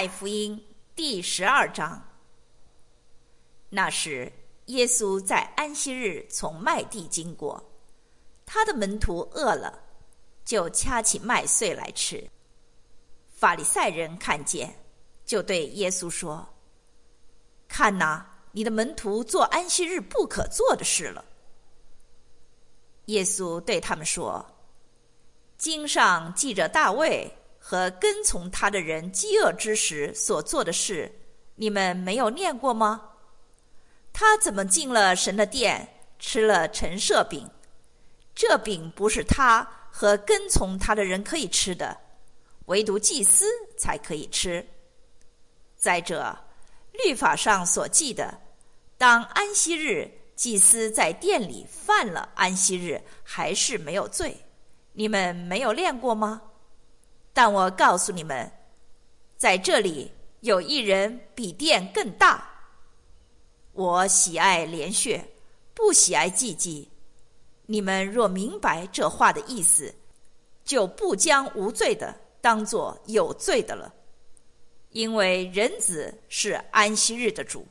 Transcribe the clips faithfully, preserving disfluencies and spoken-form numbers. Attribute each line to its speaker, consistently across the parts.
Speaker 1: 太福音第十二章。那时，耶稣在安息日从麦地经过，他的门徒饿了，就掐起麦穗来吃。法利赛人看见，就对耶稣说：“看哪，你的门徒做安息日不可做的事了。”耶稣对他们说：“经上记着大卫和跟从他的人饥饿之时所做的事，你们没有念过吗？他怎么进了神的殿，吃了陈设饼？这饼不是他和跟从他的人可以吃的，唯独祭司才可以吃。再者，律法上所记的，当安息日祭司在殿里犯了安息日，还是没有罪，你们没有练过吗？但我告诉你们，在这里有一人比殿更大。我喜爱连续，不喜爱祭祭。你们若明白这话的意思，就不将无罪的当作有罪的了，因为人子是安息日的主。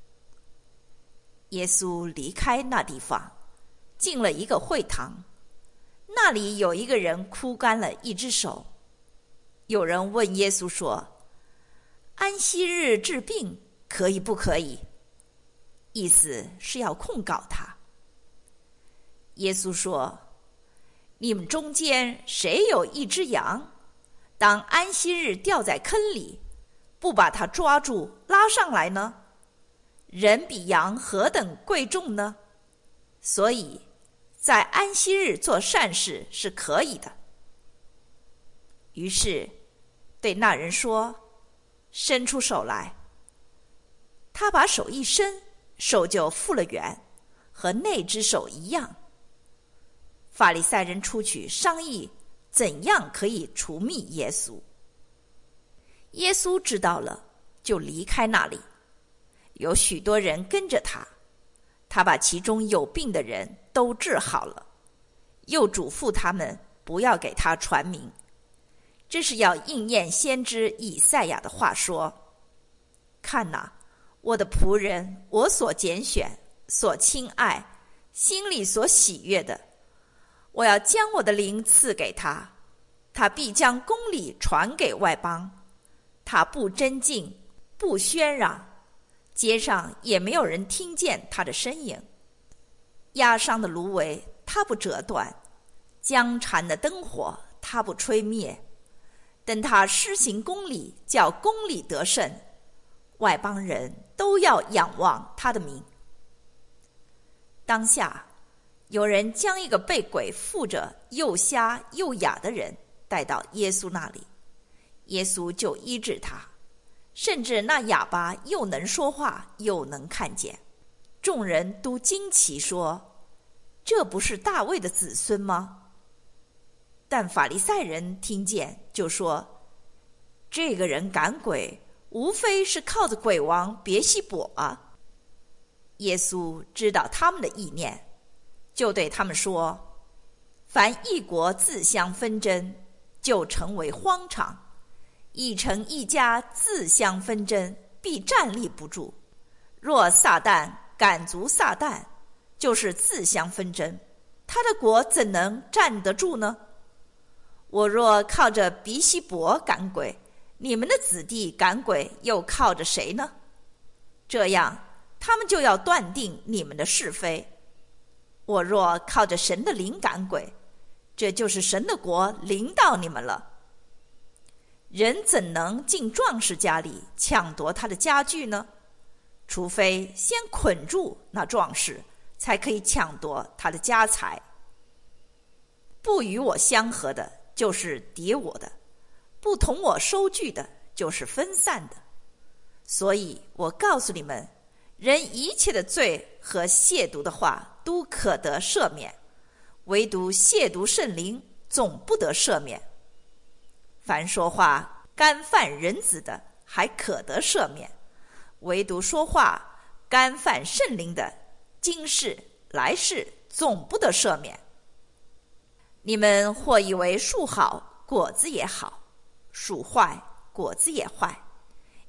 Speaker 1: 耶稣离开那地方，进了一个会堂，那里有一个人枯干了一只手。有人问耶稣说：“安息日治病可以不可以？”意思是要控告他。耶稣说：“你们中间谁有一只羊，当安息日掉在坑里，不把它抓住拉上来呢？人比羊何等贵重呢？所以在安息日做善事是可以的。”于是对那人说：“伸出手来。”他把手一伸，手就复了原，和那只手一样。法利赛人出去商议，怎样可以除灭耶稣。耶稣知道了，就离开那里。有许多人跟着他，他把其中有病的人都治好了，又嘱咐他们不要给他传名。这是要应验先知以赛亚的话说：“看哪，我的仆人，我所拣选，所亲爱，心里所喜悦的，我要将我的灵赐给他，他必将公理传给外邦。他不争竞，不喧嚷，街上也没有人听见他的声音。压伤的芦苇他不折断，将残的灯火他不吹灭。等他施行公理，叫公理得胜，外邦人都要仰望他的名。”当下有人将一个被鬼附着又瞎又哑的人带到耶稣那里，耶稣就医治他，甚至那哑巴又能说话又能看见。众人都惊奇说：“这不是大卫的子孙吗？”但法利赛人听见，就说：“这个人赶鬼，无非是靠着鬼王别西卜啊。”耶稣知道他们的意念，就对他们说：“凡一国自相纷争，就成为荒场；一城一家自相纷争，必站立不住。若撒旦赶逐撒旦，就是自相纷争，他的国怎能站得住呢？我若靠着比西卜赶鬼，你们的子弟赶鬼又靠着谁呢？这样，他们就要断定你们的是非。我若靠着神的灵赶鬼，这就是神的国临到你们了。人怎能进壮士家里抢夺他的家具呢？除非先捆住那壮士，才可以抢夺他的家财。不与我相合的，就是敌我的；不同我收据的，就是分散的。所以我告诉你们，人一切的罪和亵渎的话都可得赦免，唯独亵渎圣灵总不得赦免。凡说话干犯人子的，还可得赦免，唯独说话干犯圣灵的，今世来世总不得赦免。你们或以为树好，果子也好；树坏，果子也坏。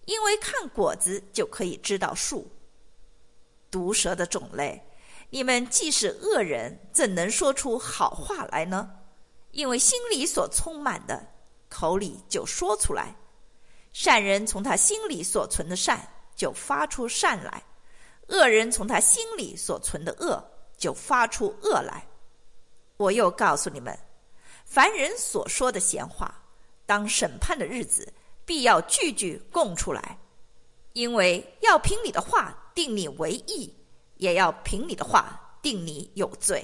Speaker 1: 因为看果子就可以知道树。毒蛇的种类，你们既是恶人，怎能说出好话来呢？因为心里所充满的，口里就说出来。善人从他心里所存的善，就发出善来；恶人从他心里所存的恶，就发出恶来。我又告诉你们，凡人所说的闲话，当审判的日子，必要句句供出来，因为要凭你的话定你为义，也要凭你的话定你有罪。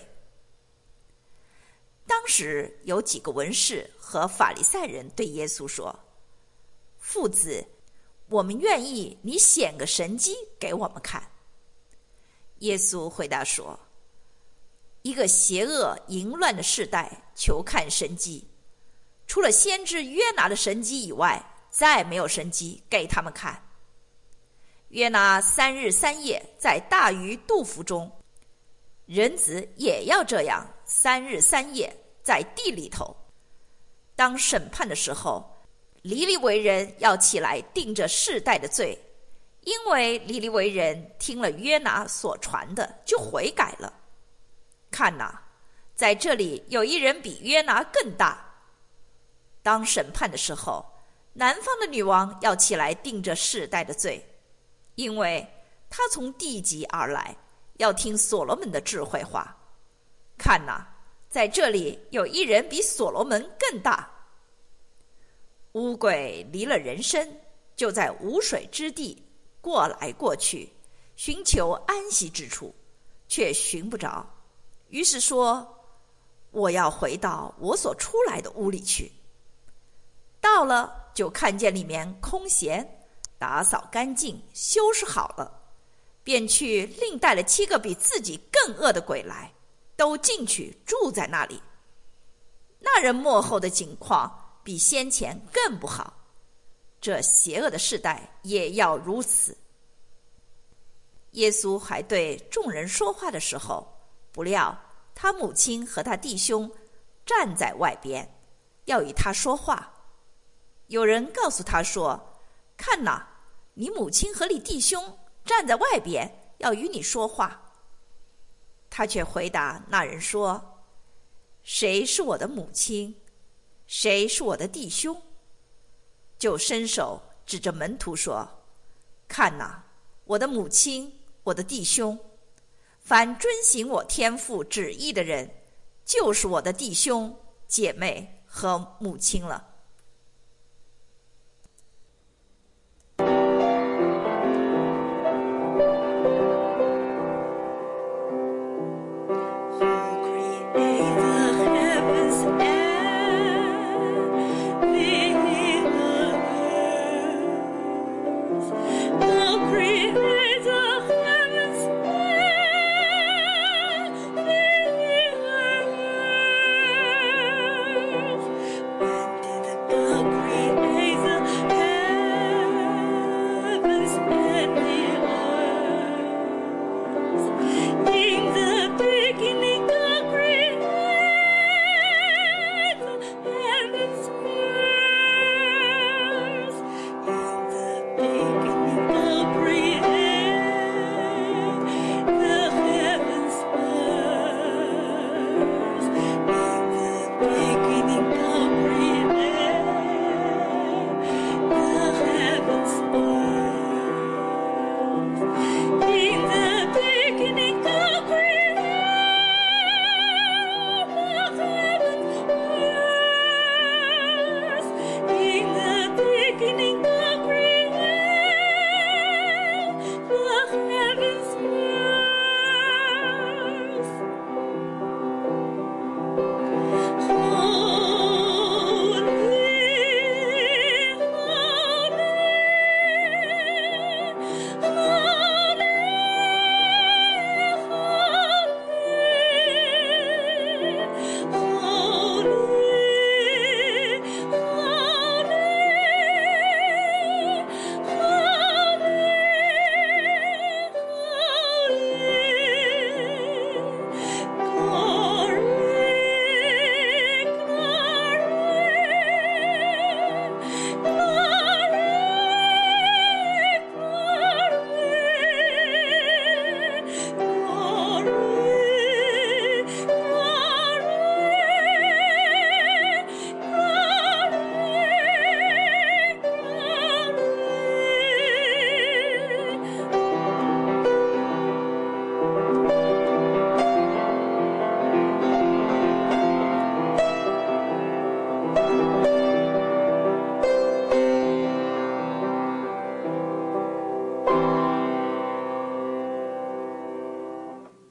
Speaker 1: 当时有几个文士和法利赛人对耶稣说：父子，我们愿意你显个神迹给我们看。耶稣回答说：一个邪恶淫乱的世代求看神迹，除了先知约拿的神迹以外，再没有神迹给他们看。约拿三日三夜在大鱼肚腹中，人子也要这样三日三夜在地里头。当审判的时候，尼尼微人要起来定这世代的罪，因为尼尼微人听了约拿所传的，就悔改了。看哪，在这里有一人比约拿更大。当审判的时候，南方的女王要起来定这世代的罪，因为她从地极而来，要听所罗门的智慧话。看哪，在这里有一人比所罗门更大。乌鬼离了人身，就在无水之地过来过去，寻求安息之处，却寻不着。于是说：我要回到我所出来的屋里去。到了，就看见里面空闲，打扫干净，收拾好了，便去另带了七个比自己更恶的鬼来，都进去住在那里。那人末后的景况比先前更不好，这邪恶的世代也要如此。耶稣还对众人说话的时候，不料他母亲和他弟兄站在外边，要与他说话。有人告诉他说：看哪，你母亲和你弟兄站在外边，要与你说话。他却回答那人说：谁是我的母亲？谁是我的弟兄？就伸手指着门徒说：看哪，我的母亲，我的弟兄。凡遵行我天父旨意的人，就是我的弟兄姐妹和母亲了。